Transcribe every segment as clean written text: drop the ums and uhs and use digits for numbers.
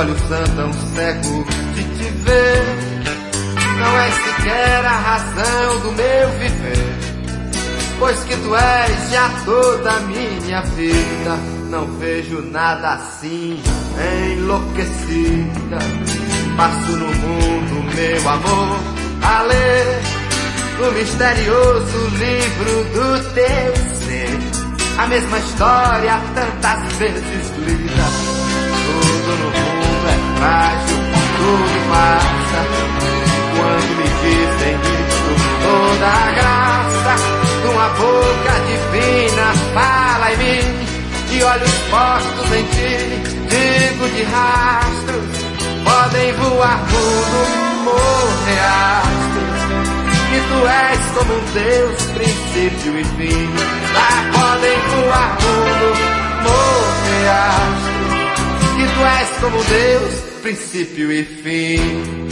olhos andam cegos de te ver. Não és sequer a razão do meu viver, pois que tu és já toda a minha vida. Não vejo nada assim, enlouquecida. Passo no mundo, meu amor, a ler o misterioso livro do teu ser. A mesma história tantas vezes lida. Tudo no mundo é frágil, tudo passa. Quando me dizem isso, toda a graça de uma boca divina fala em mim, de olhos postos em ti, digo de rastros, podem voar mundo, morrer astros, que tu és como um Deus, princípio e fim. Lá podem voar mundo, morrer astros, que tu és como um Deus, princípio e fim.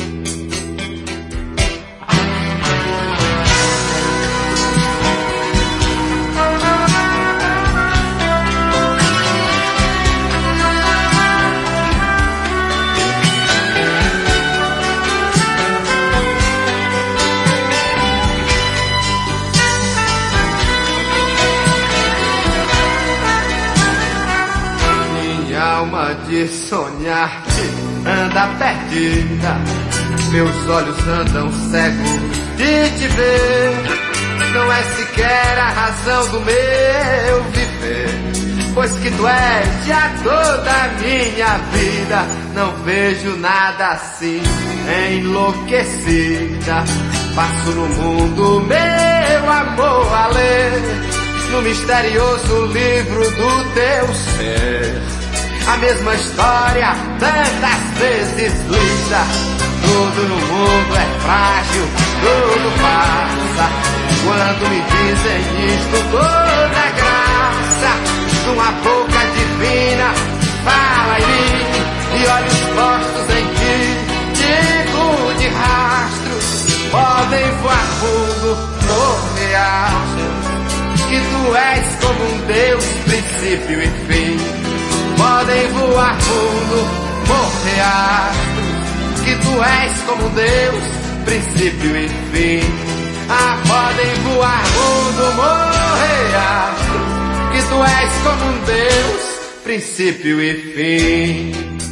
Alma de sonhar-te anda perdida, meus olhos andam cegos de te ver. Não é sequer a razão do meu viver, pois que tu és já toda a minha vida. Não vejo nada assim, enlouquecida. Passo no mundo, meu amor, a ler no misterioso livro do teu ser. A mesma história tantas vezes lida. Tudo no mundo é frágil, tudo passa. Quando me dizem isto, toda a graça de uma boca divina fala em mim, e olhos postos em ti, digo de rastros, podem voar fundo, morrer astros, que tu és como um Deus, princípio e fim. Podem voar fundo, morrer astros, que tu és como Deus, princípio e fim. Ah, podem voar fundo, morrer astros, que tu és como um Deus, princípio e fim.